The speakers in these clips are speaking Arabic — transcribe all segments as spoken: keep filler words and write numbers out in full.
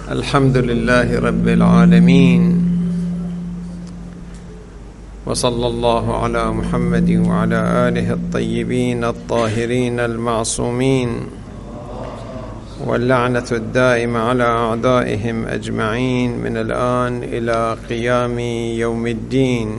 الحمد لله رب العالمين، وصلى الله على محمد وعلى آله الطيبين الطاهرين المعصومين، واللعنة الدائمة على أعدائهم أجمعين من الآن إلى قيام يوم الدين.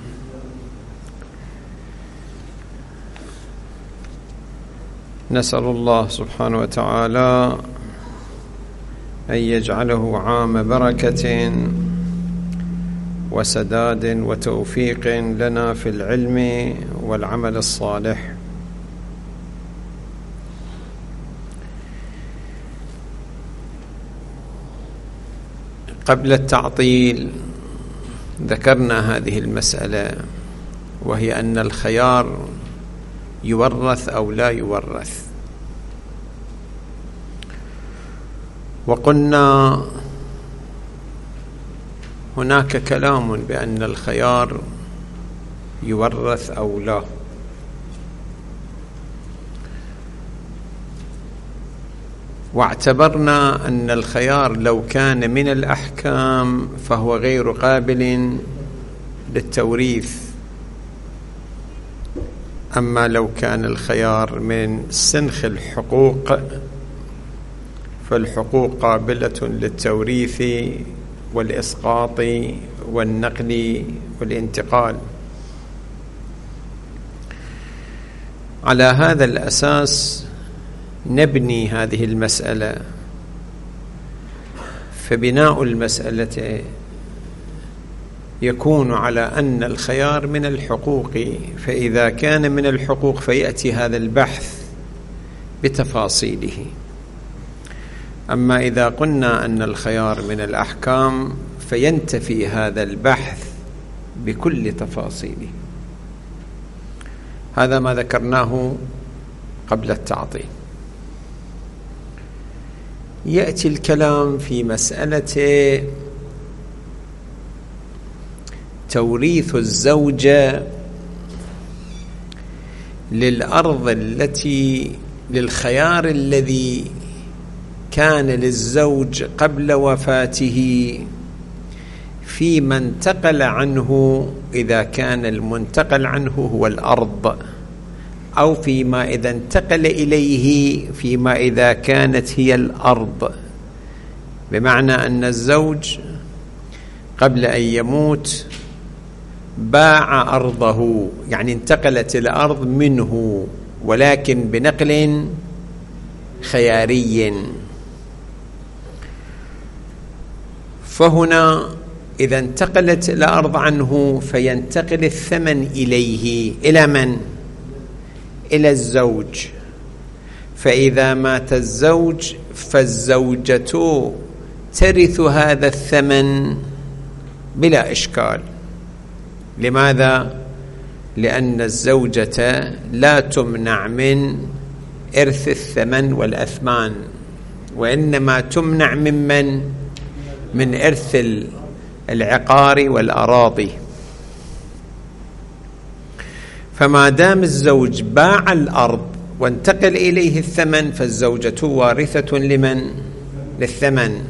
نسأل الله سبحانه وتعالى أن يجعله عام بركة وسداد وتوفيق لنا في العلم والعمل الصالح. قبل التعطيل ذكرنا هذه المسألة، وهي أن الخيار يورث أو لا يورث، وقلنا هناك كلام بأن الخيار يورث أو لا، واعتبرنا أن الخيار لو كان من الأحكام فهو غير قابل للتوريث، أما لو كان الخيار من سنخ الحقوق فالحقوق قابلة للتوريث والإسقاط والنقل والانتقال. على هذا الأساس نبني هذه المسألة، فبناء المسألة يكون على أن الخيار من الحقوق، فإذا كان من الحقوق فيأتي هذا البحث بتفاصيله. أما إذا قلنا أن الخيار من الأحكام فينتفي هذا البحث بكل تفاصيله. هذا ما ذكرناه قبل التعطيل. يأتي الكلام في مسألة توريث الزوجة للأرض التي للخيار الذي كان للزوج قبل وفاته فيما انتقل عنه، إذا كان المنتقل عنه هو الأرض، أو فيما إذا انتقل إليه فيما إذا كانت هي الأرض، بمعنى أن الزوج قبل أن يموت باع أرضه، يعني انتقلت الأرض منه ولكن بنقل خياري. فهنا إذا انتقلت الأرض عنه فينتقل الثمن إليه، إلى من؟ إلى الزوج. فإذا مات الزوج فالزوجة ترث هذا الثمن بلا إشكال. لماذا؟ لأن الزوجة لا تمنع من إرث الثمن والأثمان، وإنما تمنع ممن؟ من إرث العقار والأراضي. فما دام الزوج باع الأرض وانتقل إليه الثمن فالزوجة وارثة لمن؟ للثمن.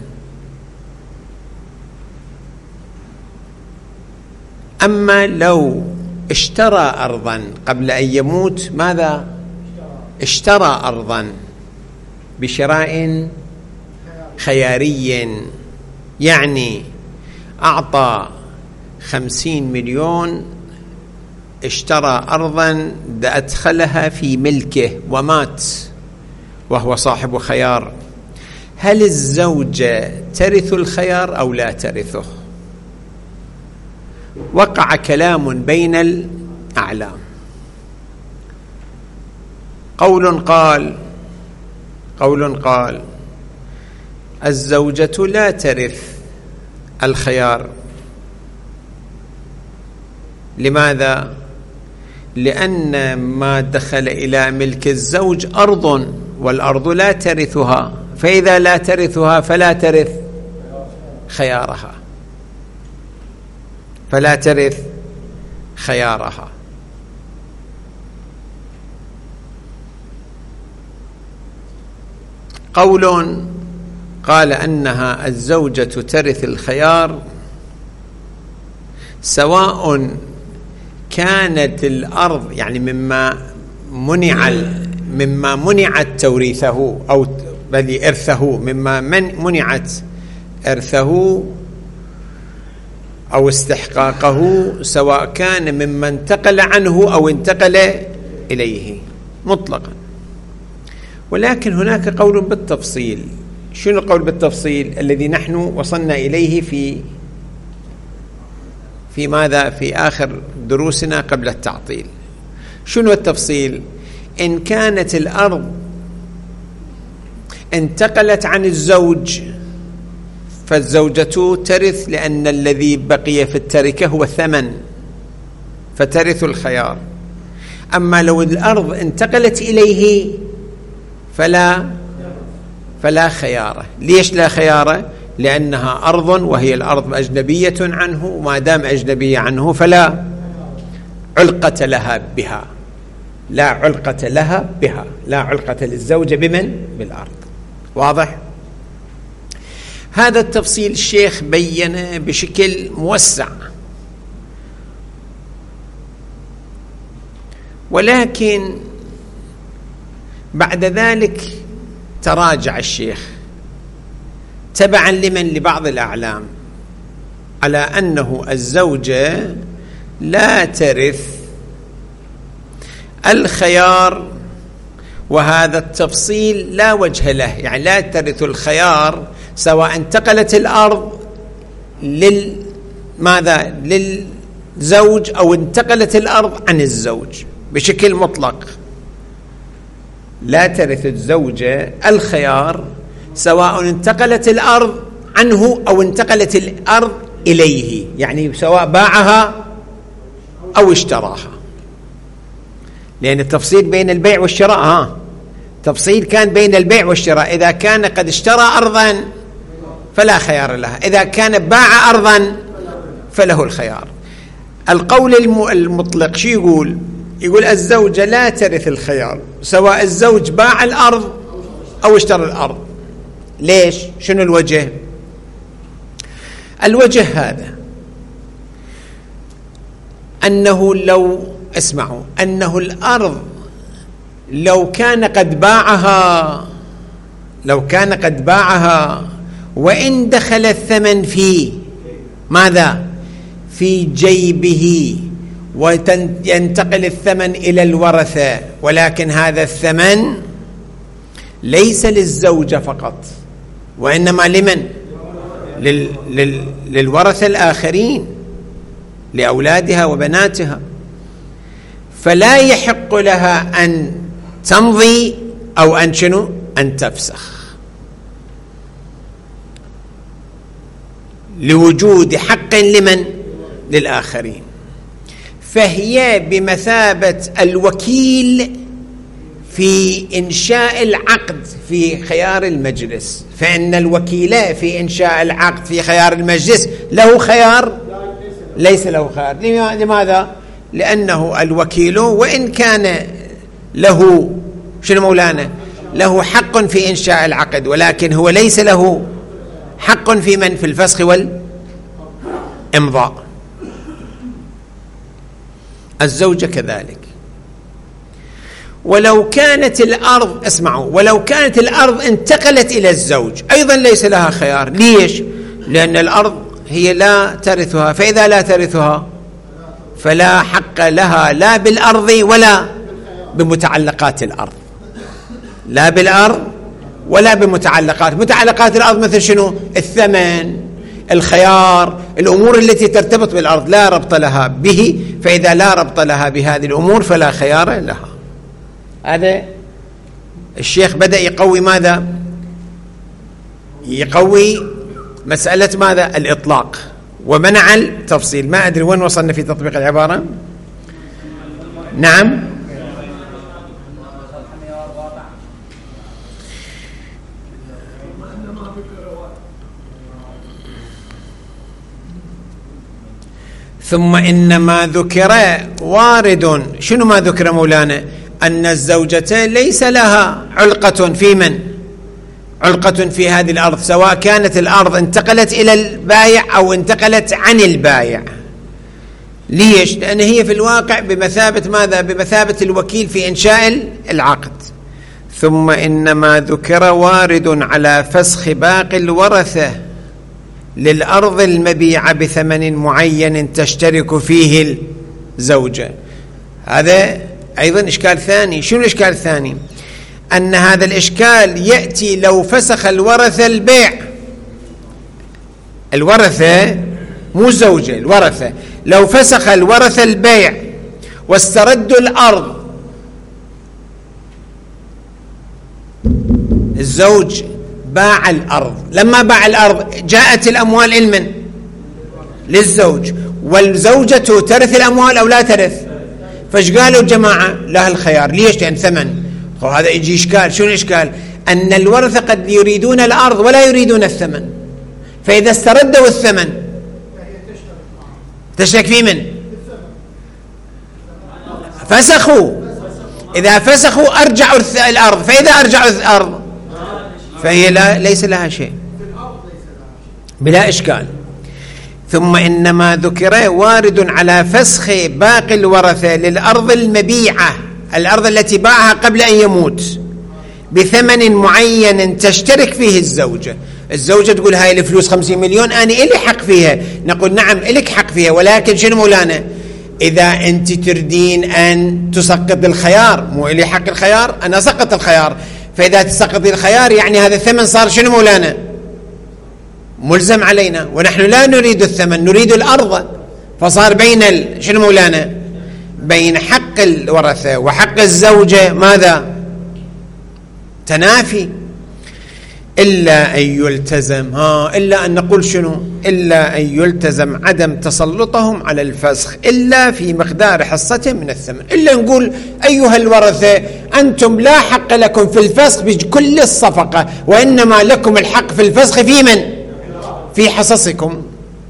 أما لو اشترى أرضا قبل أن يموت، ماذا؟ اشترى أرضا بشراء خياري، يعني أعطى خمسين مليون، اشترى أرضا أدخلها في ملكه ومات وهو صاحب خيار. هل الزوجة ترث الخيار أو لا ترثه؟ وقع كلام بين الأعلام. قول قال قول قال الزوجة لا ترث الخيار. لماذا؟ لأن ما دخل إلى ملك الزوج أرض، والأرض لا ترثها، فإذا لا ترثها فلا ترث خيارها فلا ترث خيارها. قول قال أنها الزوجة ترث الخيار سواء كانت الأرض يعني مما منع مما منعت توريثه أو بل إرثه مما من منعت إرثه أو استحقاقه، سواء كان مما انتقل عنه أو انتقل إليه مطلقا. ولكن هناك قول بالتفصيل. شنو القول بالتفصيل الذي نحن وصلنا إليه في في ماذا في آخر دروسنا قبل التعطيل؟ شنو التفصيل؟ إن كانت الأرض انتقلت عن الزوج فالزوجة ترث، لأن الذي بقي في التركة هو الثمن فترث الخيار. أما لو الأرض انتقلت إليه فلا فلا خيار. ليش لا خيار؟ لأنها أرض وهي الأرض أجنبية عنه، وما دام أجنبية عنه فلا علقة لها بها، لا علقة لها بها، لا علقة للزوجة بمن؟ بالأرض. واضح؟ هذا التفصيل الشيخ بيّنه بشكل موسع، ولكن بعد ذلك تراجع الشيخ تبعا لمن؟ لبعض الأعلام، على أنه الزوجة لا ترث الخيار، وهذا التفصيل لا وجه له، يعني لا ترث الخيار سواء انتقلت الأرض للماذا للزوج أو انتقلت الأرض عن الزوج بشكل مطلق. لا ترث الزوجة الخيار سواء انتقلت الأرض عنه أو انتقلت الأرض إليه، يعني سواء باعها أو اشتراها، لأن التفصيل بين البيع والشراء ها تفصيل كان بين البيع والشراء. إذا كان قد اشترى أرضا فلا خيار لها، إذا كان باع أرضا فله الخيار. القول المطلق شو يقول؟ يقول الزوجة لا ترث الخيار سواء الزوج باع الأرض أو اشترى الأرض. ليش؟ شنو الوجه؟ الوجه هذا أنه لو اسمعوا أنه الأرض لو كان قد باعها لو كان قد باعها وإن دخل الثمن في ماذا؟ في جيبه، وينتقل الثمن إلى الورثة، ولكن هذا الثمن ليس للزوجة فقط وإنما لمن؟ لل... لل... للورثة الآخرين، لأولادها وبناتها، فلا يحق لها أن تمضي أو أن شنو؟ أن تفسخ، لوجود حق لمن؟ للآخرين. فهي بمثابة الوكيل في إنشاء العقد في خيار المجلس، فإن الوكيل في إنشاء العقد في خيار المجلس له خيار؟ ليس له خيار. لماذا؟ لأنه الوكيل وإن كان له شنو مولانا؟ له حق في إنشاء العقد، ولكن هو ليس له حق في من؟ في الفسخ والإمضاء. الزوجة كذلك. ولو كانت الأرض اسمعوا ولو كانت الأرض انتقلت إلى الزوج أيضا ليس لها خيار. ليش؟ لأن الأرض هي لا ترثها، فإذا لا ترثها فلا حق لها لا بالأرض ولا بمتعلقات الأرض، لا بالأرض ولا بمتعلقات متعلقات الأرض مثل شنو؟ الثمن، الخيار، الأمور التي ترتبط بالأرض لا ربط لها به، فإذا لا ربط لها بهذه الأمور فلا خيار لها. هذا الشيخ بدأ يقوي ماذا؟ يقوي مسألة ماذا؟ الإطلاق، ومنع التفصيل. ما أدري وين وصلنا في تطبيق العبارة. نعم ثم إنما ذكر وارد. شنو ما ذكر مولانا؟ أن الزوجة ليس لها علقة في من؟ علقة في هذه الأرض، سواء كانت الأرض انتقلت إلى البايع أو انتقلت عن البايع. ليش؟ لأن هي في الواقع بمثابة ماذا؟ بمثابة الوكيل في إنشاء العقد. ثم إنما ذكر وارد على فسخ باقي الورثة للأرض المبيعة بثمن معين تشترك فيه الزوجة. هذا أيضا إشكال ثاني. شنو الإشكال الثاني؟ أن هذا الإشكال يأتي لو فسخ الورثة البيع، الورثة مو الزوجة، الورثة لو فسخ الورثة البيع واستردوا الأرض، الزوج باع الأرض، لما باع الأرض جاءت الأموال لمن؟ للزوج، والزوجة ترث الأموال أو لا ترث؟ فايش قالوا الجماعة؟ لها الخيار. ليش؟ لأن ثمن. هذا يجي إشكال. شو الإشكال؟ أن الورثة قد يريدون الأرض ولا يريدون الثمن، فإذا استردوا الثمن تشترك في من؟ فسخوا. إذا فسخوا أرجعوا الأرض، فإذا أرجعوا الأرض فهي لا ليس لها شيء بلا إشكال. ثم إنما ذكر وارد على فسخ باقي الورثة للأرض المبيعة، الأرض التي باعها قبل أن يموت، بثمن معين تشترك فيه الزوجة. الزوجة تقول هاي الفلوس خمسين مليون أنا إلي حق فيها، نقول نعم إلك حق فيها، ولكن شنو مولانا؟ إذا أنت تردين أن تسقط الخيار، مو إلي حق الخيار، أنا سقط الخيار، فإذا تسقط الخيار يعني هذا الثمن صار شنو مولانا؟ ملزم علينا، ونحن لا نريد الثمن، نريد الأرض، فصار بين ال... شنو مولانا؟ بين حق الورثة وحق الزوجة ماذا؟ تنافي. إلا أن يلتزم، ها إلا أن نقول شنو؟ إلا أن يلتزم عدم تسلطهم على الفسخ إلا في مقدار حصة من الثمن. إلا نقول أيها الورثة أنتم لا حق لكم في الفسخ بكل الصفقة، وإنما لكم الحق في الفسخ في من؟ في حصصكم.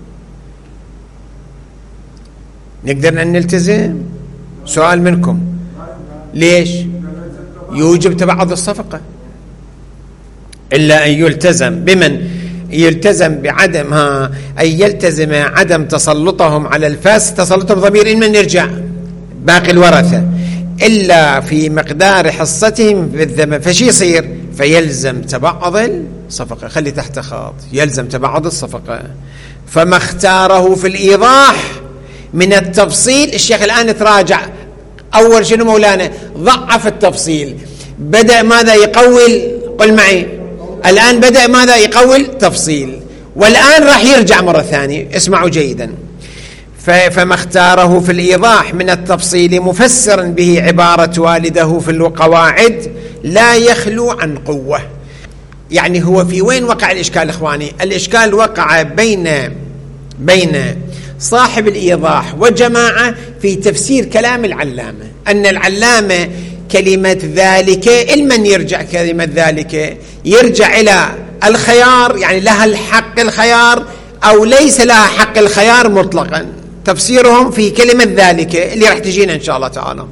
نقدر أن نلتزم؟ سؤال منكم، ليش؟ يوجب تبعض الصفقة. إلا أن يلتزم بمن؟ يلتزم بعدم ها أن يلتزم عدم تسلطهم على الفسخ، تسلطهم ضمير من يرجع باقي الورثة، إلا في مقدار حصتهم بالذمة. فشي يصير؟ فيلزم تبعض الصفقة. خلي تحت خط، يلزم تبعض الصفقة. فما اختاره في الإيضاح من التفصيل، الشيخ الآن تراجع. أول شنو مولانا؟ ضعف التفصيل، بدأ ماذا؟ يقول، قل معي، الآن بدأ ماذا؟ يقول تفصيل، والآن راح يرجع مرة ثانية. اسمعوا جيدا. فما اختاره في الإيضاح من التفصيل مفسرا به عبارة والده في القواعد لا يخلو عن قوة. يعني هو في وين وقع الإشكال إخواني؟ الإشكال وقع بين بين صاحب الإيضاح وجماعة في تفسير كلام العلامة، أن العلامة كلمة ذلك المن يرجع كلمة ذلك؟ يرجع إلى الخيار، يعني لها الحق الخيار أو ليس لها حق الخيار مطلقا. تفسيرهم في كلمة ذلك اللي راح تجينا إن شاء الله تعالى.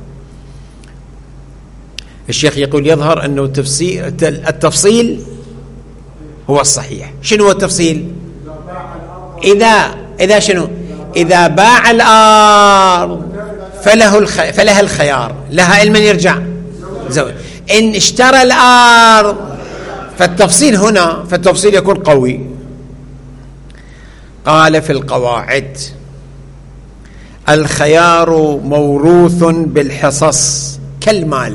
الشيخ يقول يظهر أنه تفسير التفصيل هو الصحيح. شنو هو التفصيل؟ إذا إذا شنو؟ إذا باع الأرض فله الخ... فلها الخيار، لها المن يرجع زوج. إن اشترى الأرض فالتفصيل هنا، فالتفصيل يكون قوي. قال في القواعد الخيار موروث بالحصص كالمال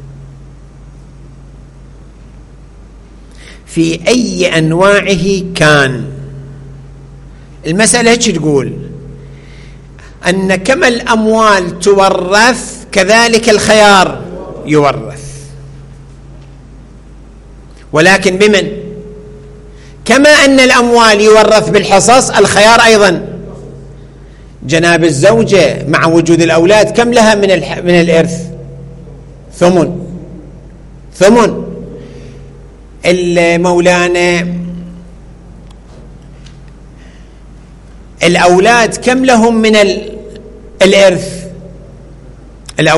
في أي أنواعه كان. المسألة هيك تقول أن كما الأموال تورث كذلك الخيار يورث، ولكن بمن؟ كما أن الأموال يورث بالحصص، الخيار أيضا. جناب الزوجة مع وجود الأولاد كم لها من الح... من الإرث؟ ثمن. ثمن. المولانا الأولاد كم لهم من الإرث؟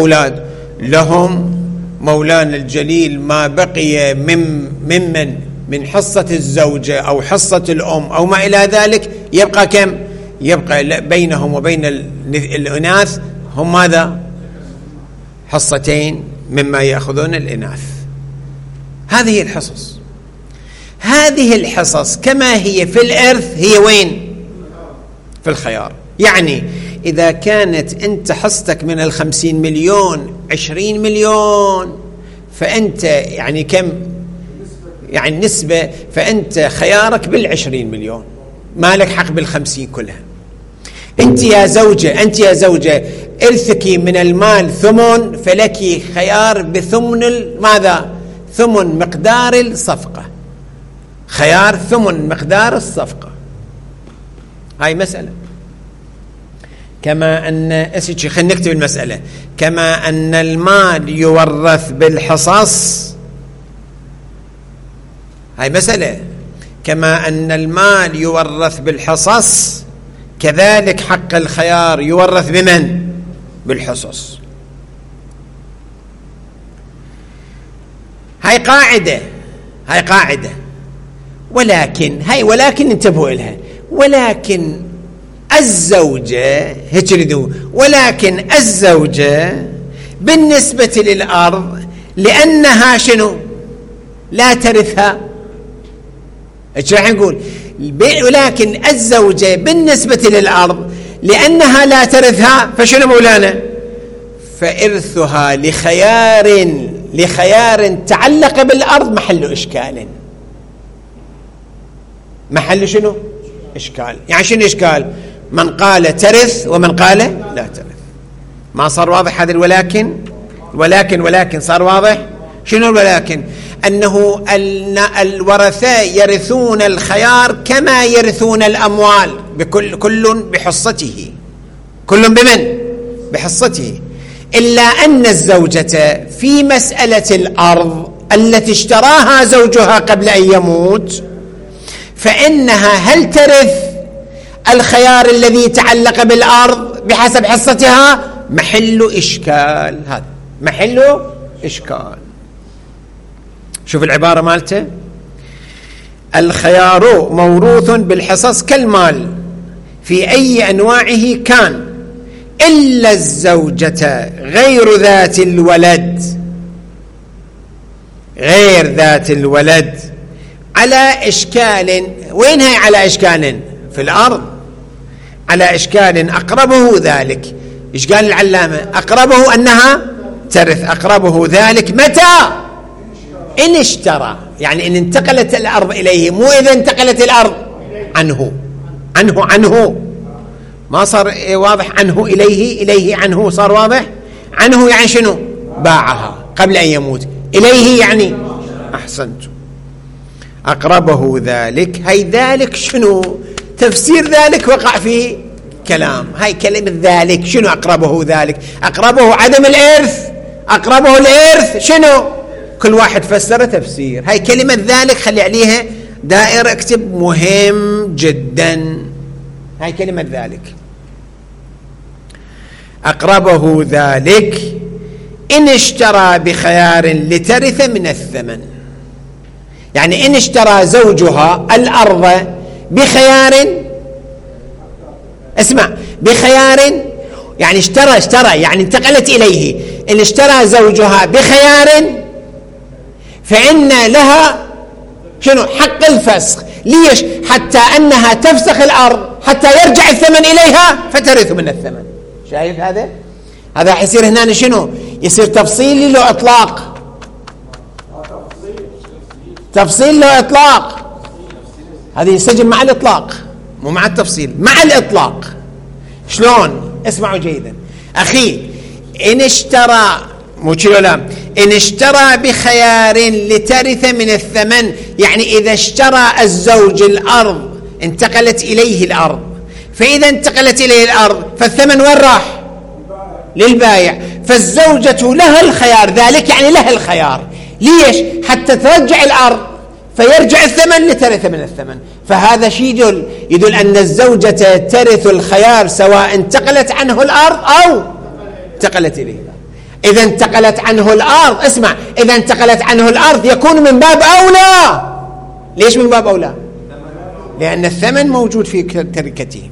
الأولاد لهم مولانا الجليل ما بقي من ممن من حصة الزوجة أو حصة الأم أو ما إلى ذلك، يبقى كم؟ يبقى بينهم وبين الإناث هم ماذا؟ حصتين مما يأخذون الإناث. هذه الحصص، هذه الحصص كما هي في الإرث هي وين؟ في الخيار. يعني إذا كانت أنت حصتك من الخمسين مليون عشرين مليون، فأنت يعني كم؟ يعني نسبة، فأنت خيارك بالعشرين مليون، ما لك حق بالخمسين كلها. أنت يا زوجة، أنت يا زوجة إرثك من المال ثمن، فلك خيار بثمن ماذا؟ ثمن مقدار الصفقة، خيار ثمن مقدار الصفقة. هاي مسألة. كما أن خلينا نكتب المسألة. كما أن المال يورث بالحصص، هاي مسألة. كما أن المال يورث بالحصص، كذلك حق الخيار يورث بمن؟ بالحصص. هاي قاعدة، هاي قاعدة. ولكن هاي ولكن انتبهوا إلها. ولكن الزوجة هيك يريدوا، ولكن الزوجة بالنسبة للأرض لأنها شنو؟ لا ترثها. ايش راح نقول؟ ولكن الزوجة بالنسبة للأرض لأنها لا ترثها، فشنو مولانا؟ فإرثها لخيار لخيار تعلق بالأرض محل إشكال. محل شنو؟ إشكال. يعني شنو إشكال؟ من قال ترث ومن قال لا ترث. ما صار واضح هذا الولكن؟ ولكن ولكن صار واضح؟ شنو الولكن؟ أنه الورثاء يرثون الخيار كما يرثون الأموال، بكل كل بحصته، كل بمن؟ بحصته. إلا أن الزوجة في مسألة الأرض التي اشتراها زوجها قبل أن يموت، فإنها هل ترث الخيار الذي تعلق بالأرض بحسب حصتها؟ محل إشكال. هذا محل إشكال. شوف العبارة مالته: الخيار موروث بالحصص كالمال في أي أنواعه كان، إلا الزوجة غير ذات الولد، غير ذات الولد على إشكال. وين هي على إشكال؟ في الأرض. على إشكال أقربه ذلك. إيش قال العلامة؟ أقربه أنها ترث. أقربه ذلك متى؟ إن اشترى، يعني إن انتقلت الأرض إليه، مو إذا انتقلت الأرض عنه. عنه عنه ما صار واضح؟ عنه إليه، إليه عنه صار واضح. عنه يعني شنو؟ باعها قبل أن يموت. إليه يعني أحسنت. أقربه ذلك، هاي ذلك شنو؟ تفسير ذلك وقع فيه كلام. هاي كلمة ذلك شنو؟ أقربه ذلك، أقربه عدم الإرث، أقربه الإرث شنو؟ كل واحد فسر تفسير. هاي كلمة ذلك خلي عليها دائرة، اكتب مهم جدا. هاي كلمة ذلك. أقربه ذلك إن اشترى بخيار لترث من الثمن. يعني إن اشترى زوجها الأرض بخيار، اسمع، بخيار يعني اشترى اشترى يعني انتقلت إليه. إن اشترى زوجها بخيار فإن لها شنو؟ حق الفسخ. ليش؟ حتى أنها تفسخ الأرض حتى يرجع الثمن إليها فترث من الثمن. شايف هذا؟ هذا حيصير هنا شنو؟ يصير تفصيلي لو إطلاق. تفصيل لو إطلاق. هذه يسجل مع الإطلاق مو مع التفصيل، مع الإطلاق. شلون؟ اسمعوا جيدا أخي. إن اشترى، مو كذا لا، إن اشترى بخيار لترث من الثمن، يعني إذا اشترى الزوج الأرض انتقلت إليه الأرض، فإذا انتقلت إليه الأرض فالثمن وين راح؟ للبايع. فالزوجة لها الخيار، ذلك يعني لها الخيار. ليش؟ حتى ترجع الأرض فيرجع الثمن لترث من الثمن. فهذا شيء يدل يدل أن الزوجة ترث الخيار سواء انتقلت عنه الأرض أو انتقلت إليه. إذا انتقلت عنه الأرض، اسمع، إذا انتقلت عنه الأرض يكون من باب أولى ليش من باب أولى؟ لأن الثمن موجود في تركته.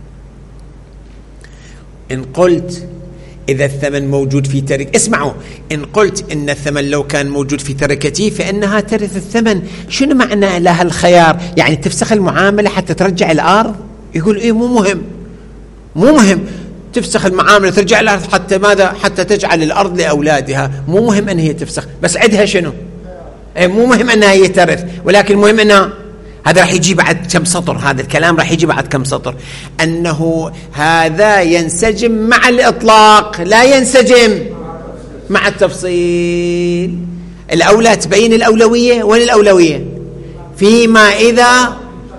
إن قلت إذا الثمن موجود في ترك، اسمعوا، إن قلت إن الثمن لو كان موجود في تركتي فإنها ترث الثمن، شنو معنى لها الخيار؟ يعني تفسخ المعاملة حتى ترجع الأرض؟ يقول إيه مو مهم، مو مهم تفسخ المعاملة ترجع الأرض حتى ماذا؟ حتى تجعل الأرض لأولادها، مو مهم أن هي تفسخ، بس عدها شنو؟ إيه مو مهم أنها هي ترث، ولكن المهم أنها، هذا راح يجي بعد كم سطر، هذا الكلام راح يجي بعد كم سطر، أنه هذا ينسجم مع الإطلاق لا ينسجم مع التفصيل. الأولى تبين الأولوية، وين الأولوية؟ فيما إذا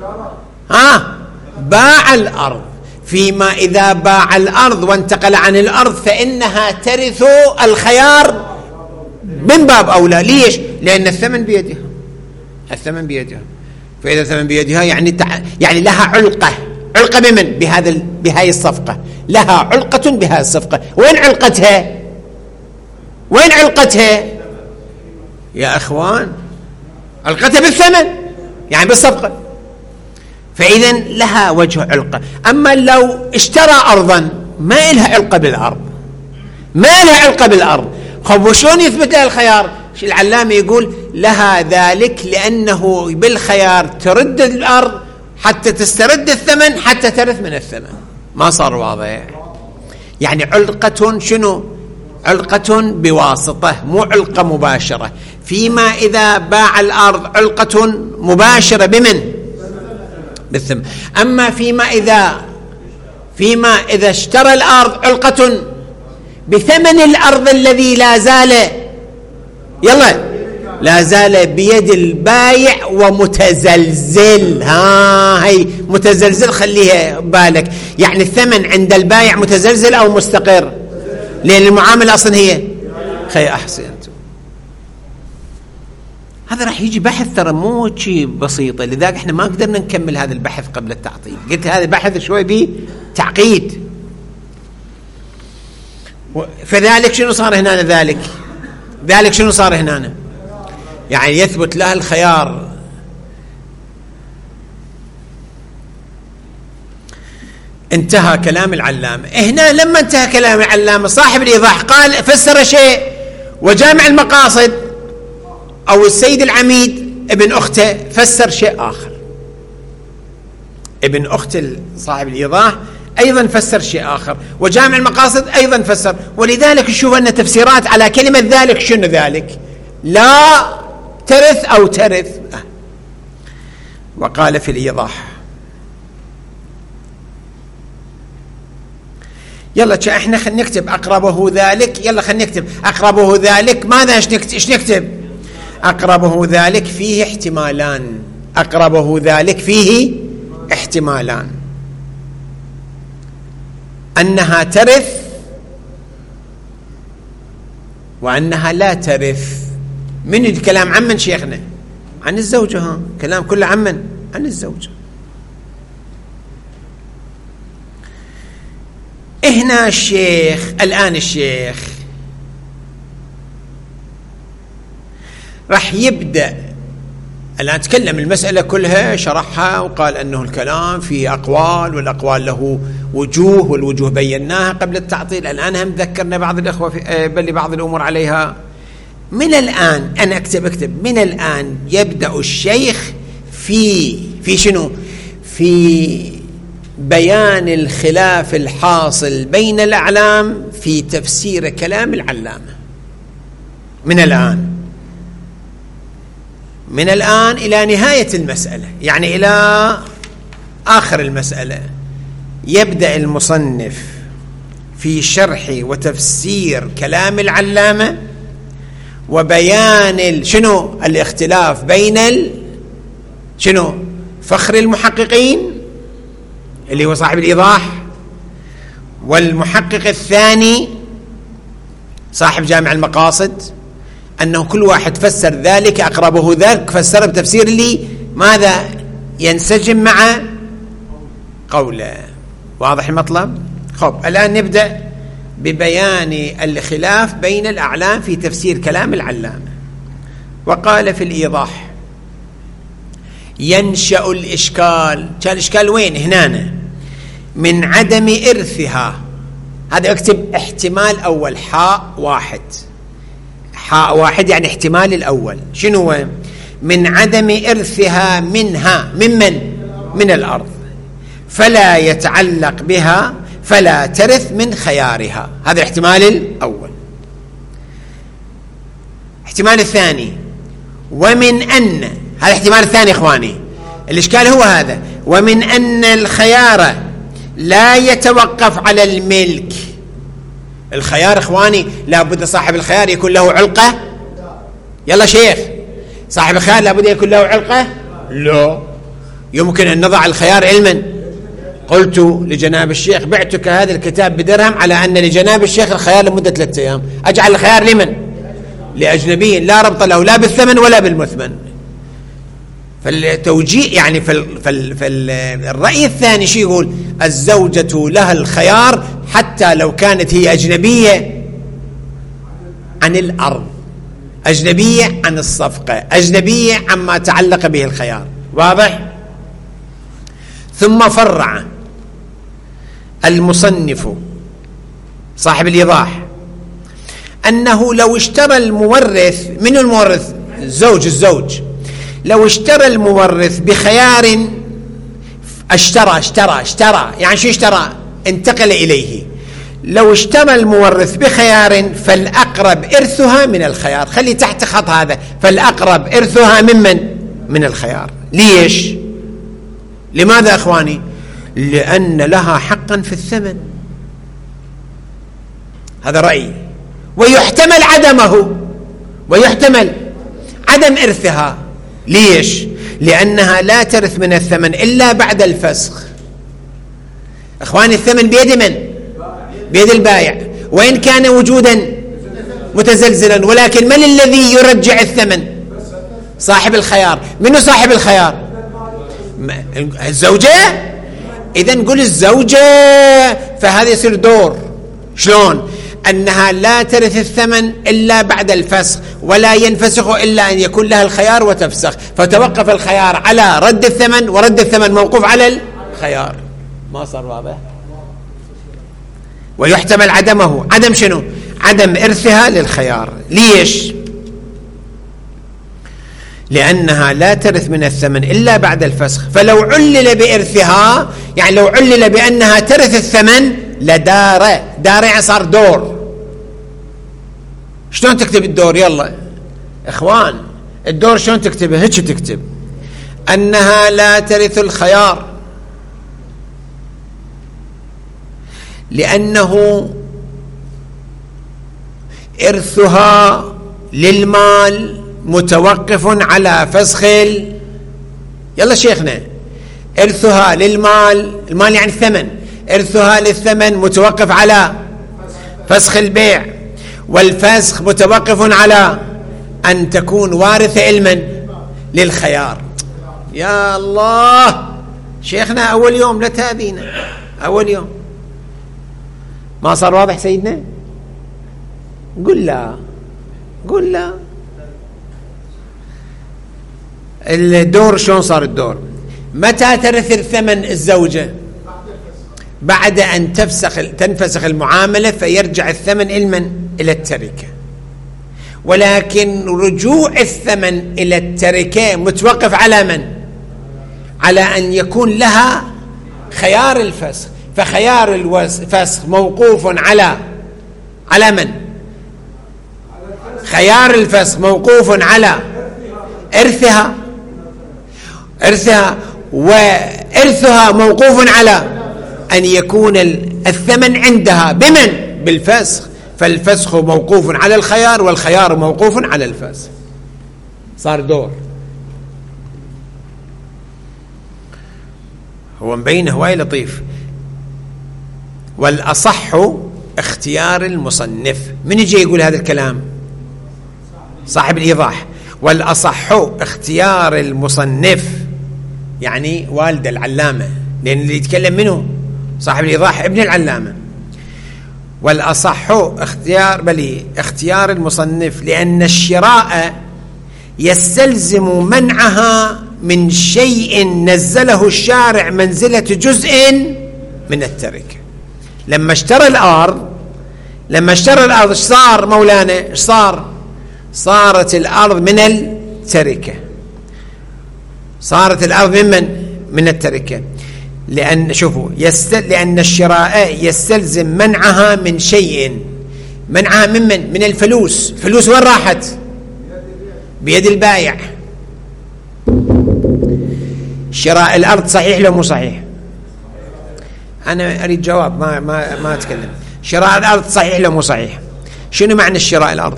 ها باع الأرض، فيما إذا باع الأرض وانتقل عن الأرض فإنها ترث الخيار من باب أولى. ليش؟ لأن الثمن بيدها، الثمن بيدها، فإذا الثمن بيدها يعني تع... يعني لها علقة، علقة بمن؟ بهذا ال... بهاي الصفقة، لها علقة بهذه الصفقة. وين علقتها؟ وين علقتها يا أخوان؟ علقتها بالثمن، يعني بالصفقة، فإذا لها وجه علقة. أما لو اشترى أرضا ما لها علقة بالأرض، ما لها علقة بالأرض، خب وشون يثبت لها الخيار؟ العلامة يقول لها ذلك لأنه بالخيار ترد الأرض حتى تسترد الثمن حتى ترث من الثمن. ما صار واضح؟ يعني علقة شنو؟ علقة بواسطة، مو علقة مباشرة. فيما إذا باع الأرض علقة مباشرة بمن؟ بالثمن. أما فيما إذا فيما إذا اشترى الأرض علقة بثمن الأرض الذي لا زال يلا لا زال بيد البايع ومتزلزل. ها هي متزلزل، خليها بالك، يعني الثمن عند البايع متزلزل أو مستقر، لأن المعاملة أصلا هي خي. أحسنتم. هذا راح يجي بحث ترى مو شيء بسيطة، لذلك احنا ما قدرنا نكمل هذا البحث قبل التعطيل، قلت هذا البحث شوي به تعقيد. فذلك شنو صار هنا؟ ذلك ذلك شنو صار هنا؟ يعني يثبت له الخيار. انتهى كلام العلامة. هنا لما انتهى كلام العلامة صاحب الإيضاح قال فسر شيء، وجامع المقاصد أو السيد العميد ابن أخته فسر شيء آخر، ابن أخت صاحب الإيضاح أيضا فسر شيء آخر، وجامع المقاصد أيضا فسر. ولذلك نشوف أن تفسيرات على كلمة ذلك شنو ذلك؟ لا ترث أو ترث. وقال في الإيضاح يلا احنا خلينا نكتب أقربه ذلك، يلا خلينا نكتب أقربه ذلك. ماذا ايش نكتب؟ أقربه ذلك فيه احتمالان، أقربه ذلك فيه احتمالان، أنها ترث وأنها لا ترث. من الكلام عن من شيخنا؟ عن الزوجة. ها كلام كله عن من؟ عن الزوجة. هنا الشيخ الآن الشيخ راح يبدأ الآن تكلم المسألة كلها، شرحها وقال أنه الكلام في أقوال، والأقوال له وجوه، والوجوه بيناها قبل التعطيل. الآن هم ذكرنا بعض الأخوة في بل بعض الأمور عليها. من الآن أنا أكتب أكتب من الآن يبدأ الشيخ في في شنو؟ في بيان الخلاف الحاصل بين الأعلام في تفسير كلام العلامة. من الآن من الآن إلى نهاية المسألة، يعني إلى آخر المسألة، يبدأ المصنف في شرح وتفسير كلام العلامة وبيان شنو الاختلاف بين ال شنو فخر المحققين اللي هو صاحب الإيضاح، والمحقق الثاني صاحب جامع المقاصد، أنه كل واحد فسر ذلك أقربه ذلك فسر بتفسير اللي ماذا ينسجم مع قوله. واضح المطلب؟ خب الآن نبدأ ببيان الخلاف بين الأعلام في تفسير كلام العلامة. وقال في الإيضاح ينشأ الإشكال. كان الإشكال وين؟ هنا من عدم إرثها. هذا اكتب احتمال أول، حاء واحد، حاء واحد يعني احتمال الأول. شنو هو؟ من عدم إرثها منها، ممن؟ من الأرض، فلا يتعلق بها فلا ترث من خيارها. هذا الاحتمال الأول. احتمال الثاني ومن أن، هذا الاحتمال الثاني إخواني، الإشكال هو هذا، ومن أن الخيار لا يتوقف على الملك. الخيار إخواني لابد صاحب الخيار يكون له علقة. يلا شيخ، صاحب الخيار لابد يكون له علقة؟ لا، يمكن أن نضع الخيار علما. قلت لجناب الشيخ بعتك هذا الكتاب بدرهم على أن لجناب الشيخ الخيار لمدة ثلاثة أيام، أجعل الخيار لمن؟ لأجنبي لا ربط له لا بالثمن ولا بالمثمن. فالتوجيه يعني فالرأي الثاني شو يقول؟ الزوجة لها الخيار حتى لو كانت هي أجنبية عن الأرض، أجنبية عن الصفقة، أجنبية عما تعلق به الخيار. واضح؟ ثم فرع المصنف صاحب الإيضاح أنه لو اشترى المورث، من المورث؟ الزوج، الزوج لو اشترى المورث بخيار، اشترى اشترى اشترى يعني شو اشترى؟ انتقل إليه. لو اشترى المورث بخيار فالأقرب إرثها من الخيار. خلي تحت خط هذا، فالأقرب إرثها ممن؟ من الخيار. ليش؟ لماذا أخواني؟ لأن لها حقا في الثمن. هذا رأي. ويحتمل عدمه، ويحتمل عدم إرثها. ليش؟ لأنها لا ترث من الثمن إلا بعد الفسخ. أخواني الثمن بيد من؟ بيد البائع، وإن كان وجودا متزلزلا، ولكن من الذي يرجع الثمن؟ صاحب الخيار. منو صاحب الخيار؟ الزوجة. إذا نقول الزوجة، فهذا يصير دور. شلون؟ أنها لا ترث الثمن إلا بعد الفسخ، ولا ينفسخ إلا أن يكون لها الخيار وتفسخ، فتوقف الخيار على رد الثمن، ورد الثمن موقوف على الخيار. ما صار واضح؟ ويحتمل عدمه. عدم شنو؟ عدم إرثها للخيار. ليش؟ لأنها لا ترث من الثمن إلا بعد الفسخ. فلو علل بإرثها، يعني لو علل بأنها ترث الثمن لدار، دار صار دور. شلون تكتب الدور؟ يلا إخوان، الدور شلون تكتبه؟ هيك تكتب أنها لا ترث الخيار لأنه إرثها للمال متوقف على فسخ ال... يلا شيخنا، إرثها للمال، المال يعني الثمن، إرثها للثمن متوقف على فسخ البيع، والفسخ متوقف على أن تكون وارثة علما للخيار. يا الله شيخنا، أول يوم لا تأذينا، أول يوم. ما صار واضح سيدنا؟ قل لا، قل لا. الدور شلون صار الدور؟ متى ترث الثمن الزوجة؟ بعد أن تفسخ تنفسخ المعاملة، فيرجع الثمن علما إلى التركة. ولكن رجوع الثمن إلى التركة متوقف على من؟ على أن يكون لها خيار الفسخ. فخيار الفسخ موقوف على على من؟ خيار الفسخ موقوف على إرثها، إرثها وإرثها موقوف على أن يكون الثمن عندها بمن؟ بالفسخ. فالفسخ موقوف على الخيار، والخيار موقوف على الفسخ. صار دور. هو مبينه هواي لطيف. والأصح اختيار المصنف. من يجي يقول هذا الكلام؟ صاحب الإيضاح. والأصح اختيار المصنف، يعني والد العلامة، لأن اللي يتكلم منه صاحب الإيضاح ابن العلامة. والأصح اختيار بلي اختيار المصنف، لأن الشراء يستلزم منعها من شيء نزله الشارع منزلة جزء من التركة. لما اشترى الأرض لما اشترى الأرض ايش صار مولانا؟ ايش صار؟ صارت الأرض من التركة، صارت الأرض ممن؟ من التركة. لأن شوفوا يستل... لأن الشراء يستلزم منعها من شيء. منعها ممن؟ من الفلوس. فلوس وين راحت؟ بيد البائع. شراء الأرض صحيح لو مو صحيح؟ أنا أريد جواب، ما ما ما أتكلم. شراء الأرض صحيح لو مو صحيح؟ شنو معنى الشراء الأرض؟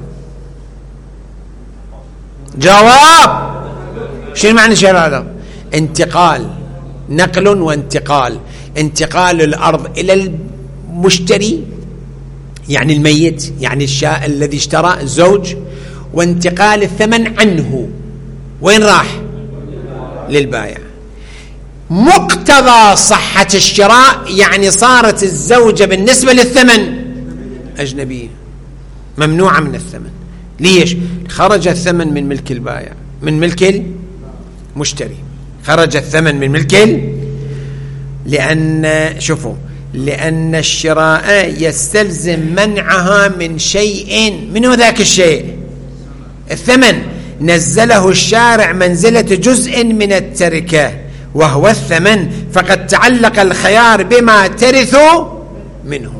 جواب. شنو معنى شراء الأرض؟ انتقال، نقل وانتقال. انتقال الأرض إلى المشتري يعني الميت، يعني الشاء الذي اشترى الزوج، وانتقال الثمن عنه وين راح؟ للبائع. مقتضى صحة الشراء يعني صارت الزوجة بالنسبة للثمن أجنبية، ممنوعة من الثمن. ليش؟ خرج الثمن من ملك البائع، من ملك المشتري. خرج الثمن من ملك، لأن شوفوا لأن الشراء يستلزم منعها من شيء. منه ذاك الشيء؟ الثمن. نزله الشارع منزلة جزء من التركة وهو الثمن، فقد تعلق الخيار بما ترث منه.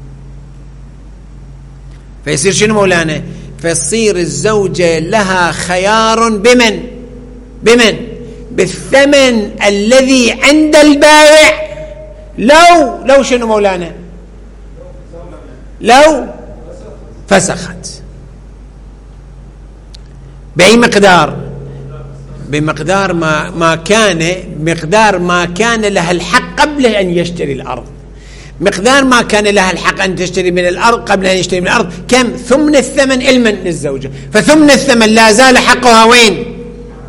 فيصير شنو مولانا؟ فيصير الزوجة لها خيار بمن؟ بمن؟ بالثمن الذي عند البائع. لو لو شنو مولانا؟ لو فسخت. بأي مقدار؟ بمقدار ما ما كان مقدار ما كان لها الحق قبل أن يشتري الأرض. مقدار ما كان لها الحق أن تشتري من الأرض قبل أن يشتري من الأرض كم؟ ثمن الثمن المن للزوجة. فثمن الثمن لا زال حقها وين؟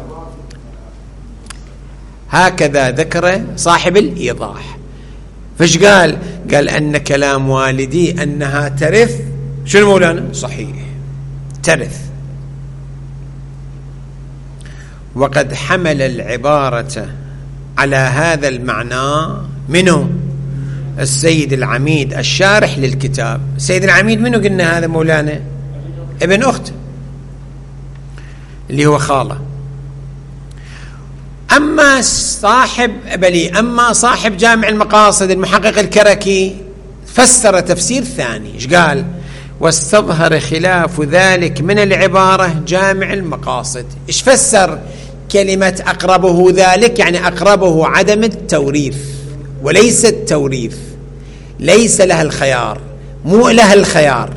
هكذا ذكر صاحب الإيضاح. فش قال؟ قال أن كلام والدي أنها ترث. شنو مولانا؟ صحيح ترث. وقد حمل العبارة على هذا المعنى منه السيد العميد الشارح للكتاب. السيد العميد منه قلنا هذا مولانا؟ ابن أخت اللي هو خاله. أما صاحب بلي أما صاحب جامع المقاصد المحقق الكركي فسر تفسير ثاني. ايش قال؟ واستظهر خلاف ذلك من العبارة جامع المقاصد. ايش فسر كلمة أقربه ذلك؟ يعني أقربه عدم التوريث وليس التوريث. ليس لها الخيار، مو لها الخيار.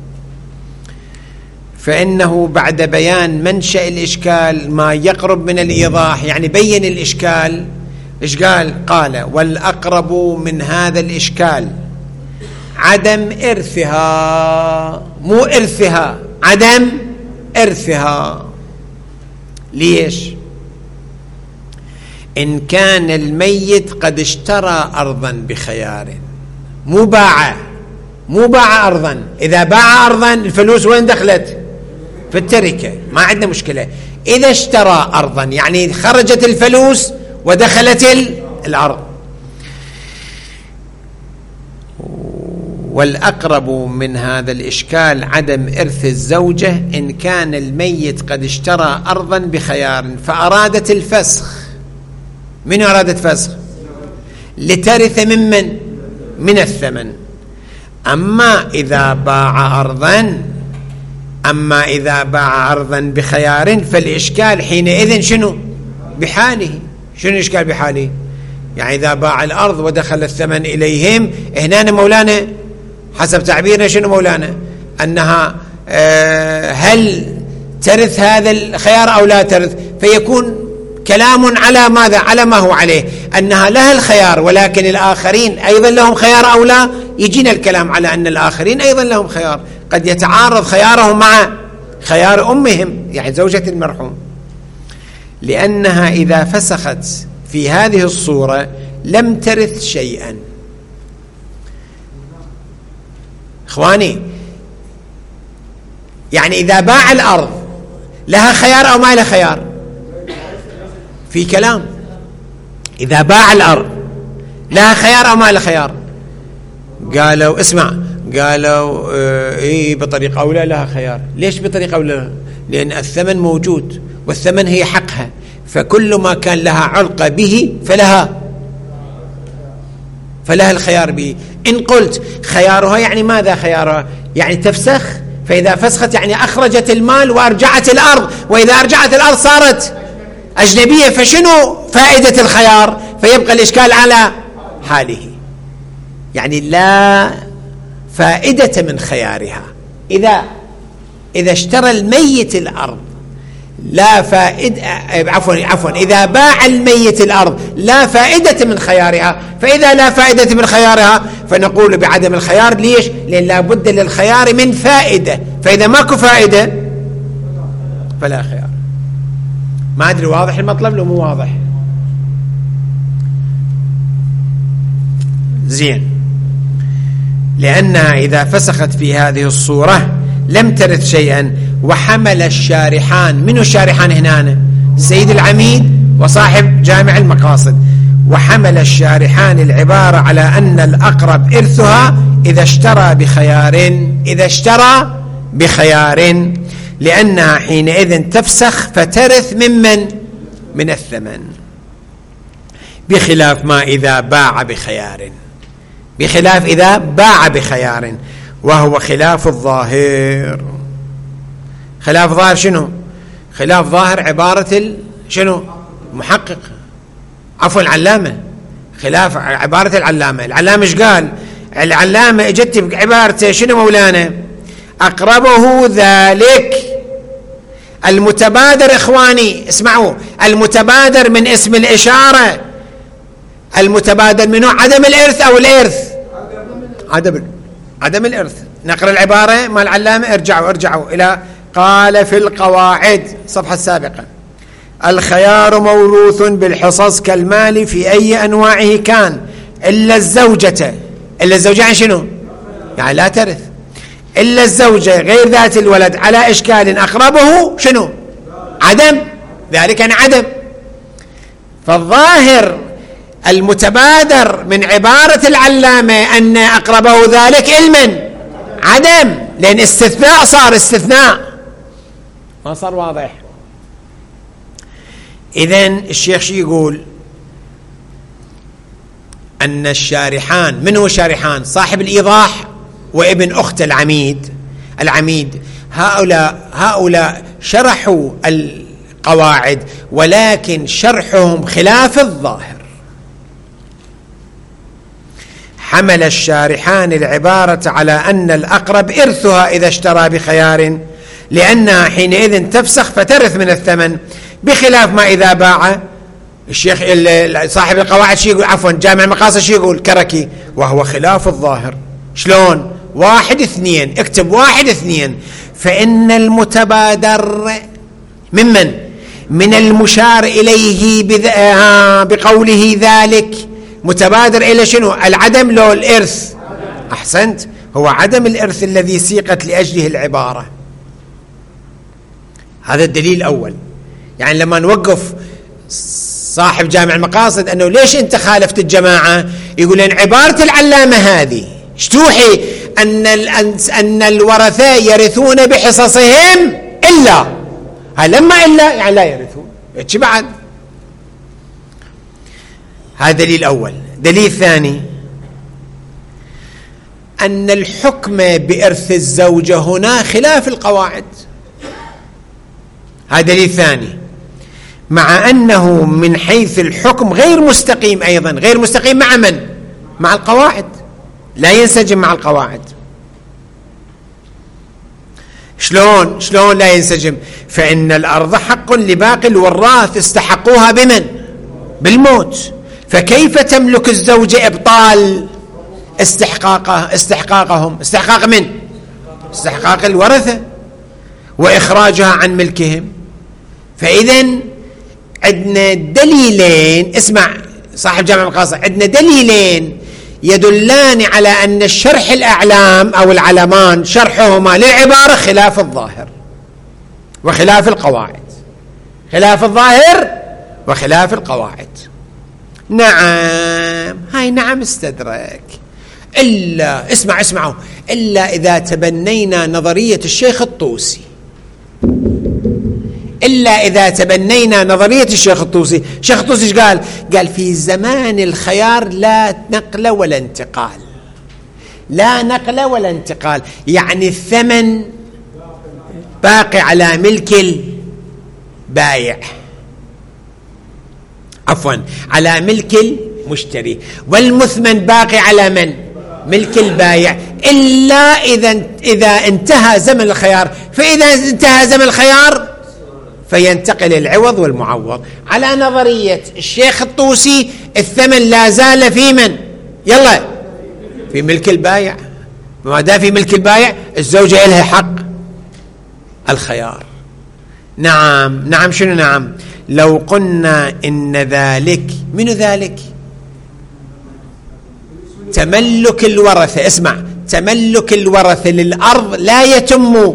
فإنه بعد بيان منشأ الإشكال ما يقرب من الإيضاح، يعني بين الإشكال. إيش قال؟ قال والأقرب من هذا الإشكال عدم إرثها، مو إرثها، عدم إرثها. ليش؟ إن كان الميت قد اشترى أرضا بخيار، مو باع مو باع أرضا. إذا باع أرضا الفلوس وين دخلت؟ في التركة، ما عندنا مشكلة. إذا اشترى أرضا يعني خرجت الفلوس ودخلت الأرض. والأقرب من هذا الإشكال عدم إرث الزوجة إن كان الميت قد اشترى أرضا بخيار فأرادت الفسخ. من أرادت فسخ؟ لترث ممن؟ من الثمن. أما إذا باع أرضا أما إذا باع أرضا بخيار فالإشكال حينئذ شنو؟ بحاله. شنو الإشكال بحاله؟ يعني إذا باع الأرض ودخل الثمن إليهم، هنا مولانا حسب تعبيرنا شنو مولانا؟ أنها آه هل ترث هذا الخيار أو لا ترث؟ فيكون كلام على ماذا؟ على ما هو عليه، أنها لها الخيار ولكن الآخرين أيضا لهم خيار أو لا. يجينا الكلام على أن الآخرين أيضا لهم خيار. قد يتعارض خيارهم مع خيار أمهم، يعني زوجة المرحوم. لأنها إذا فسخت في هذه الصورة لم ترث شيئا. إخواني، يعني إذا باع الأرض لها خيار أو ما لها خيار؟ في كلام. إذا باع الأرض لها خيار أو ما لها خيار؟ قالوا اسمع، قالوا اه إيه بطريقة أولى لها خيار. ليش بطريقة أولى؟ لأن الثمن موجود والثمن هي حقها، فكل ما كان لها علقة به فلها فلها الخيار به. إن قلت خيارها يعني ماذا خيارها؟ يعني تفسخ، فإذا فسخت يعني أخرجت المال وأرجعت الأرض، وإذا أرجعت الأرض صارت أجنبية، فشنو فائدة الخيار؟ فيبقى الإشكال على حاله، يعني لا فائدة من خيارها. إذا إذا اشترى الميت الأرض لا فائدة، عفوا عفوا إذا باع الميت الأرض لا فائدة من خيارها، فإذا لا فائدة من خيارها فنقول بعدم الخيار. ليش؟ لأن لا بد للخيار من فائدة، فإذا ماكو فائدة فلا خيار. ما أدري واضح المطلب لو مو واضح؟ زين. لأنها إذا فسخت في هذه الصورة لم ترث شيئا، وحمل الشارحان، منو الشارحان هنا؟ سيد العميد وصاحب جامع المقاصد، وحمل الشارحان العبارة على أن الأقرب إرثها إذا اشترى بخيار، إذا اشترى بخيار، لأنها حينئذ تفسخ فترث ممن؟ من الثمن، بخلاف ما إذا باع بخيار، بخلاف إذا باع بخيار، وهو خلاف الظاهر. خلاف ظاهر شنو؟ خلاف ظاهر عبارة ال... شنو؟ محقق، عفوا العلامة، خلاف عبارة العلامة. العلامة ايش قال؟ العلامة اجت بعبارته شنو مولانا؟ أقربه ذلك المتبادر. إخواني اسمعوا، المتبادر من اسم الإشارة، المتبادر منه عدم الإرث أو الإرث؟ عدم عدم الإرث. نقرأ العبارة مع العلامة، ارجعوا ارجعوا إلى قال في القواعد صفحة السابقة: الخيار موروث بالحصص كالمال في أي أنواعه كان، إلا الزوجة. إلا الزوجة يعني شنو؟ يعني لا ترث. إلا الزوجة غير ذات الولد على إشكال أقربه شنو؟ عدم ذلك، يعني عدم. فالظاهر المتبادر من عبارة العلامة أن أقربه ذلك علما عدم، لأن استثناء صار استثناء، ما صار واضح. إذن الشيخ شي يقول؟ أن الشارحان، من هو الشارحان؟ صاحب الإيضاح وابن أخت العميد العميد هؤلاء هؤلاء شرحوا القواعد، ولكن شرحهم خلاف الظاهر. حمل الشارحان العبارة على أن الأقرب إرثها إذا اشترى بخيار، لأنها حينئذ تفسخ فترث من الثمن، بخلاف ما إذا باع. الشيخ صاحب القواعد شي يقول، عفوا جامع المقاصد شي يقول؟ كركي: وهو خلاف الظاهر. شلون؟ واحد اثنين، اكتب واحد اثنين. فإن المتبادر ممن؟ من المشار إليه بقوله ذلك. متبادر إلى شنو؟ العدم لو الإرث؟ أحسنت، هو عدم الإرث الذي سيقت لأجله العبارة. هذا الدليل الأول. يعني لما نوقف صاحب جامع المقاصد أنه ليش أنت خالفت الجماعة، يقول أن عبارة العلامة هذه اشتوحي أن أن الورثة يرثون بحصصهم إلا، لما إلا يعني لا يرثون، ايش بعد؟ هذا دليل أول. دليل ثاني: أن الحكم بإرث الزوجة هنا خلاف القواعد. هذا دليل ثاني، مع أنه من حيث الحكم غير مستقيم، أيضا غير مستقيم مع من؟ مع القواعد، لا ينسجم مع القواعد. شلون؟ شلون لا ينسجم؟ فإن الأرض حق لباقي الوراث استحقوها بمن؟ بالموت، فكيف تملك الزوجة إبطال استحقاقه استحقاقهم؟ استحقاق من؟ استحقاق الورثة وإخراجها عن ملكهم. فإذن عندنا دليلين، اسمع صاحب جامع المقاصد، عندنا دليلين يدلان على أن الشرح الأعلام أو العلمان شرحهما للعبارة خلاف الظاهر وخلاف القواعد. خلاف الظاهر وخلاف القواعد. نعم، هاي نعم استدرك. إلا اسمع اسمعوا إلا إذا تبنينا نظرية الشيخ الطوسي، إلا إذا تبنينا نظرية الشيخ الطوسي. الشيخ الطوسي ايش قال؟ قال في زمان الخيار لا نقل ولا انتقال، لا نقل ولا انتقال، يعني الثمن باقي على ملك البائع، عفوا على ملك المشتري، والمثمن باقي على من؟ ملك البائع، إلا إذا إذا انتهى زمن الخيار. فإذا انتهى زمن الخيار فينتقل العوض والمعوض. على نظرية الشيخ الطوسي الثمن لا زال في من؟ يلا في ملك البائع. ما دام في ملك البائع الزوجة لها حق الخيار. نعم نعم شنو نعم؟ لو قلنا إن ذلك، من ذلك؟ تملك الورثة. اسمع، تملك الورثة للأرض لا يتم،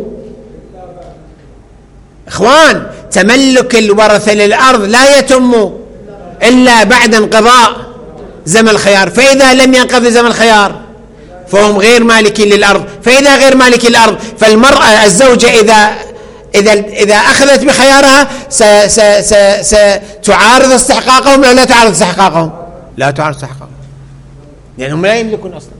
إخوان، تملك الورثة للأرض لا يتم إلا بعد انقضاء زمن الخيار. فإذا لم ينقضي زمن الخيار فهم غير مالكين للأرض. فإذا غير مالكين للأرض فالمرأة الزوجة إذا إذا إذا أخذت بخيارها ستعارض استحقاقهم أو لا تعارض استحقاقهم؟ لا تعارض استحقاقهم، لأنهم لا يملكون أصلا.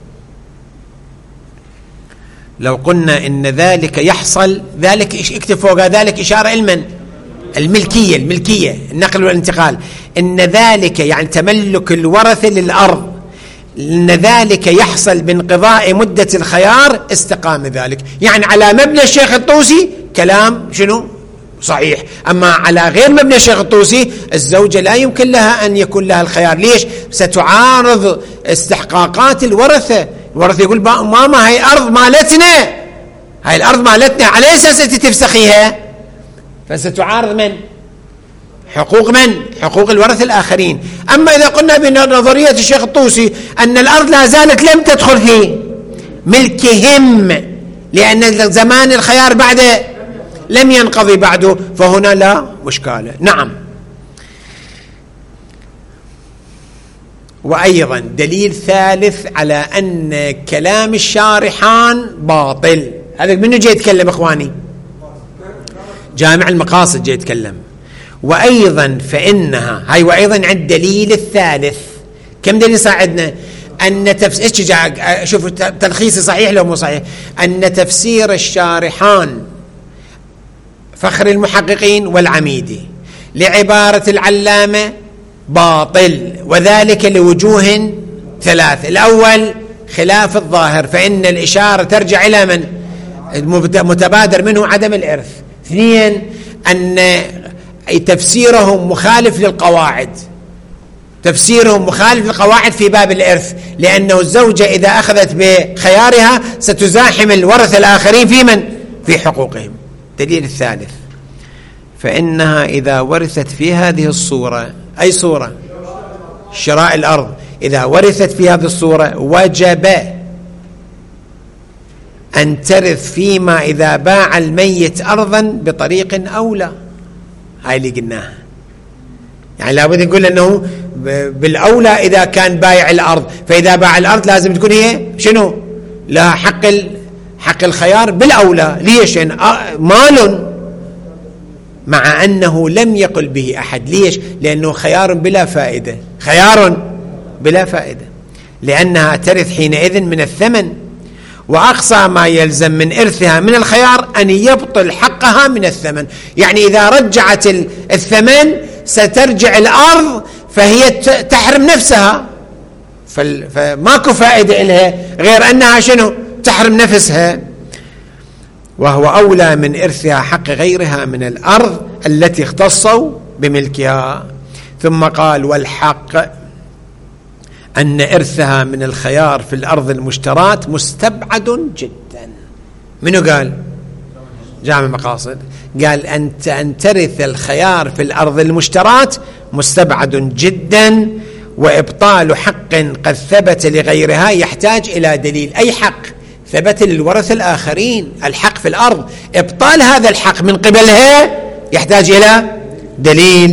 لو قلنا إن ذلك يحصل، ذلك اكتب فوق ذلك إشارة المن الملكية، الملكية النقل والانتقال. إن ذلك يعني تملك الورثة للأرض، إن ذلك يحصل بانقضاء مدة الخيار استقام ذلك. يعني على مبنى الشيخ الطوسي كلام شنو؟ صحيح. أما على غير مبنى الشيخ الطوسي الزوجة لا يمكن لها أن يكون لها الخيار. ليش؟ ستعارض استحقاقات الورثة. الورثة يقول ماما هاي أرض مالتنا، هاي الأرض مالتنا، على أساس أنت تفسخيها؟ فستعارض من؟ حقوق من؟ حقوق الورثة الآخرين. أما إذا قلنا بنظرية الشيخ الطوسي أن الأرض لا زالت لم تدخل في ملكهم لأن زمان الخيار بعد لم ينقضي بعده، فهنا لا مشكلة. نعم. وأيضا دليل ثالث على أن كلام الشارحان باطل. هذا منو جاي يتكلم إخواني؟ جامع المقاصد جاي يتكلم. وأيضا فإنها هاي وأيضا عند الدليل الثالث. كم دليل يساعدنا؟ أن تفسير، شوفوا تلخيصي صحيح لو مو صحيح، أن تفسير الشارحان فخر المحققين والعميدي لعبارة العلامة باطل، وذلك لوجوه ثلاث. الأول خلاف الظاهر، فإن الإشارة ترجع إلى من؟ متبادر منه عدم الإرث. اثنين، أن تفسيرهم مخالف للقواعد، تفسيرهم مخالف للقواعد في باب الإرث، لأنه الزوجة إذا أخذت بخيارها ستزاحم الورثة الآخرين في من؟ في حقوقهم. دليل الثالث، فإنها إذا ورثت في هذه الصورة، أي صورة؟ شراء الأرض، إذا ورثت في هذه الصورة وجب أن ترث فيما إذا باع الميت أرضا بطريق أولى. هاي اللي قلناها، يعني لابد نقول أنه بالأولى إذا كان بايع الأرض، فإذا باع الأرض لازم تكون هي شنو؟ لها حق حق الخيار بالأولى. ليش؟ يعني مال مع أنه لم يقل به أحد. ليش؟ لأنه خيار بلا فائدة، خيار بلا فائدة، لأنها ترث حينئذ من الثمن، وأقصى ما يلزم من إرثها من الخيار أن يبطل حقها من الثمن. يعني إذا رجعت الثمن سترجع الأرض فهي تحرم نفسها، فماكو فائدة لها غير أنها شنو؟ تحرم نفسها. وهو أولى من إرثها حق غيرها من الأرض التي اختصوا بملكها. ثم قال والحق أن إرثها من الخيار في الأرض المشتراة مستبعد جدا. منو قال؟ جامع المقاصد قال أنت أن ترث الخيار في الأرض المشتراة مستبعد جدا، وإبطال حق قد ثبت لغيرها يحتاج إلى دليل. أي حق ثبت للورثة الآخرين، الحق في الأرض، إبطال هذا الحق من قبلها يحتاج إلى دليل.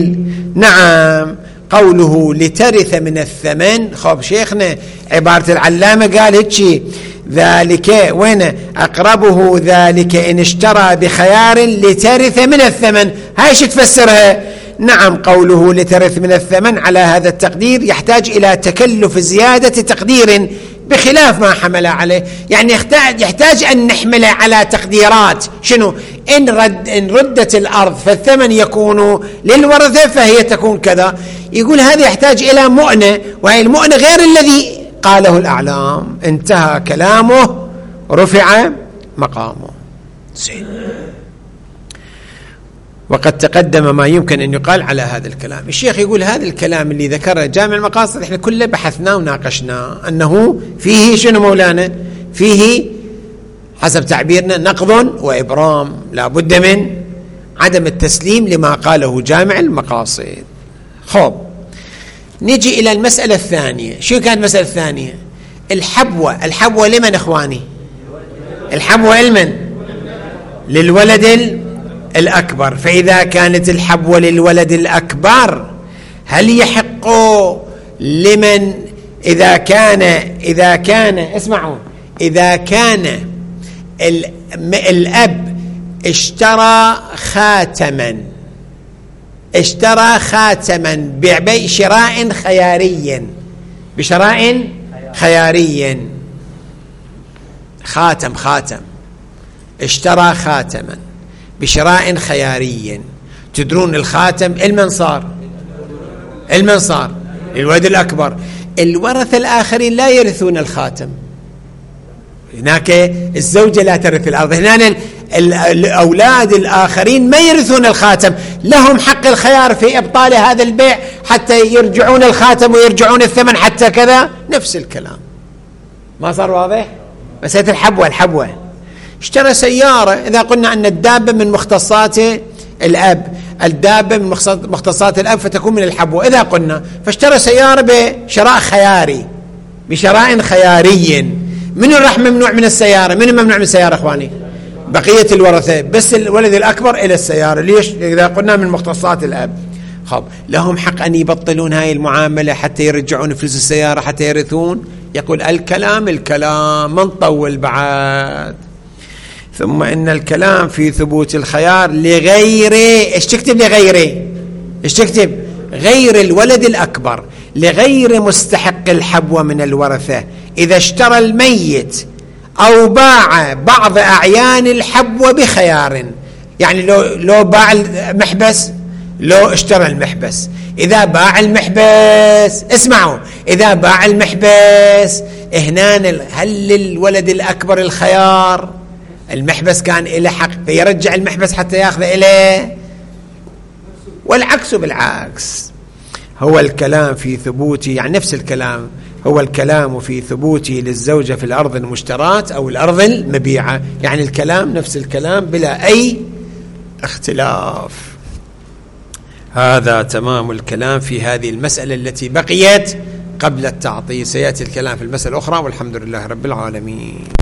نعم قوله لترث من الثمن. خب شيخنا عبارة العلامة قال هيك ذلك وين أقربه ذلك إن اشترى بخيار لترث من الثمن، هاي شو تفسرها؟ نعم قوله لترث من الثمن على هذا التقدير يحتاج إلى تكلف زيادة تقدير بخلاف ما حمل عليه، يعني يحتاج, يحتاج أن نحمل على تقديرات. شنو؟ إن, رد إن ردت الأرض فالثمن يكون للورثة فهي تكون كذا. يقول هذا يحتاج إلى مؤنة، وهي المؤنة غير الذي قاله الأعلام. انتهى كلامه، رفع مقامه. زين. وقد تقدم ما يمكن أن يقال على هذا الكلام. الشيخ يقول هذا الكلام اللي ذكره جامع المقاصد احنا كله بحثناه وناقشناه، أنه فيه شنو مولانا؟ فيه حسب تعبيرنا نقض وإبرام، لا بد من عدم التسليم لما قاله جامع المقاصد. خب نجي إلى المسألة الثانية. شو كانت المسألة الثانية؟ الحبوة. الحبوة لمن إخواني؟ الحبوة لمن؟ للولد الأكبر. فإذا كانت الحبوة للولد الأكبر هل يحق لمن إذا كان إذا كان اسمعوا إذا كان الأب اشترى خاتما اشترى خاتما بشراء خياري بشراء خياري خاتم خاتم اشترى خاتما بشراء خياري. تدرون الخاتم المن صار؟ المن صار؟ الولد الأكبر. الورثة الآخرين لا يرثون الخاتم، هناك الزوجة لا ترث الأرض، هنا الأولاد الآخرين ما يرثون الخاتم، لهم حق الخيار في إبطال هذا البيع حتى يرجعون الخاتم ويرجعون الثمن حتى كذا. نفس الكلام. ما صار واضح؟ مسألة الحبوة. الحبوة اشترى سيارة، إذا قلنا أن الدابة من مختصات الأب، الدابة من مختصات الأب فتكون من الحبوة. إذا قلنا فاشترى سيارة بشراء خياري بشراء خياري، من راح ممنوع من السيارة؟ من ممنوع من السيارة إخواني؟ بقية الورثة، بس الولد الأكبر إلى السيارة. ليش؟ إذا قلنا من مختصات الأب. خب لهم حق أن يبطلون هاي المعاملة حتى يرجعون فلوس السيارة حتى يرثون. يقول الكلام الكلام ما نطول بعد. ثم إن الكلام في ثبوت الخيار لغيره. إيش تكتب لغيره؟ إيش تكتب؟ غير الولد الأكبر، لغير مستحق الحبوة من الورثة إذا اشترى الميت أو باع بعض أعيان الحبوة بخيار. يعني لو لو باع المحبس، لو اشترى المحبس، إذا باع المحبس اسمعوا إذا باع المحبس هنا هل للولد الأكبر الخيار؟ المحبس كان إلى حق فيرجع المحبس حتى يأخذ إليه، والعكس بالعكس. هو الكلام في ثبوت، يعني نفس الكلام، هو الكلام في ثبوت للزوجة في الأرض المشتراة أو الأرض المبيعة، يعني الكلام نفس الكلام بلا أي اختلاف. هذا تمام الكلام في هذه المسألة التي بقيت قبل التعطيل. سيأتي الكلام في المسألة الأخرى، والحمد لله رب العالمين.